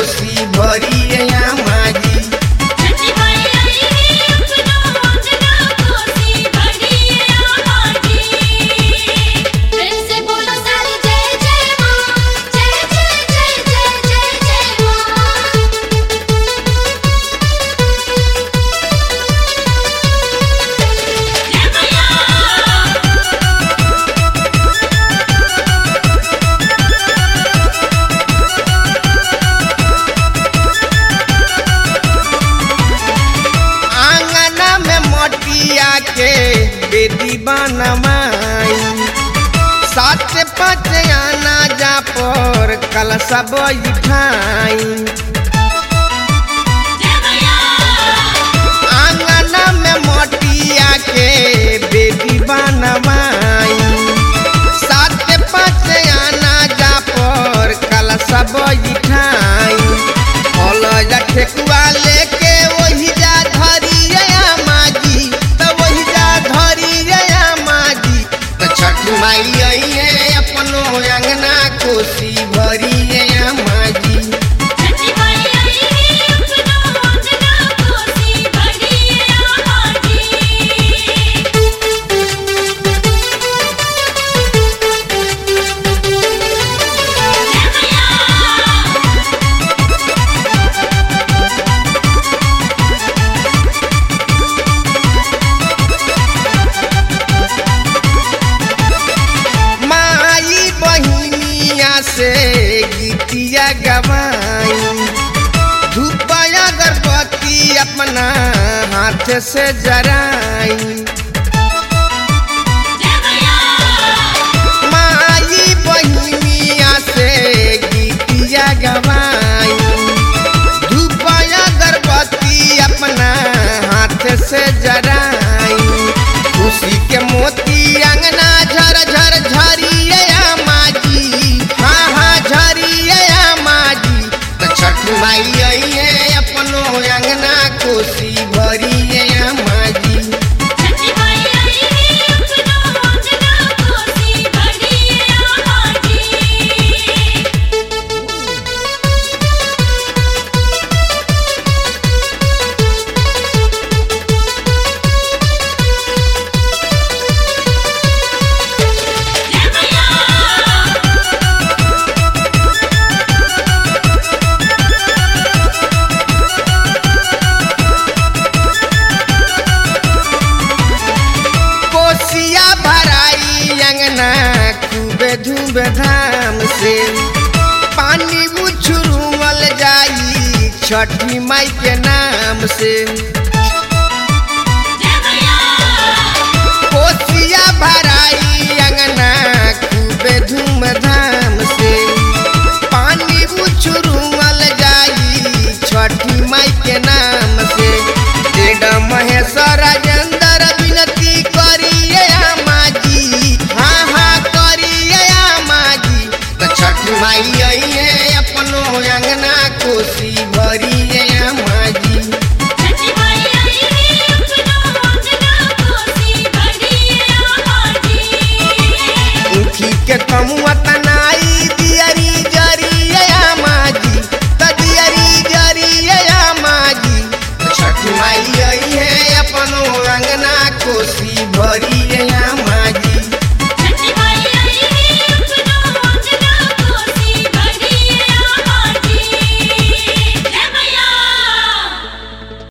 कोसी भरिए माजी। बेटी बनमाई 7-5 आना जा पर कलशा बैठाई। आंगना में मटिया के बेटी बनमाई 7-5 आना जा पर कलशा बैठाई। फल जा ठेकुआ लेके वही जा धरिए माजी, छठ माई आइए अपनो अंगना कोसी भरिए माजी। से गीतिया गवाई धूपया अगरबत्ती अपना हाथ से जराई। माई बहिनिया से गीतिया गवाई धूपया अगरबत्ती अपना हाथ से जराई। खुशी के मोती अंगना झर झर झरिए माजी, छठ माई आइए अपनो अंगना कोसी भरिए माजी। खूबे धूम धाम से पानी उछुरुमल जाई छठी माई के नाम से। कोसिया भराई अंगना खूबे धूम धाम से पानी उछुरुमल जाई छठी माई के नाम से। डेढ़ महेश्वर राजेंद्र विनती करिए माजी, छठ माई आइए अपनो अंगना कोसी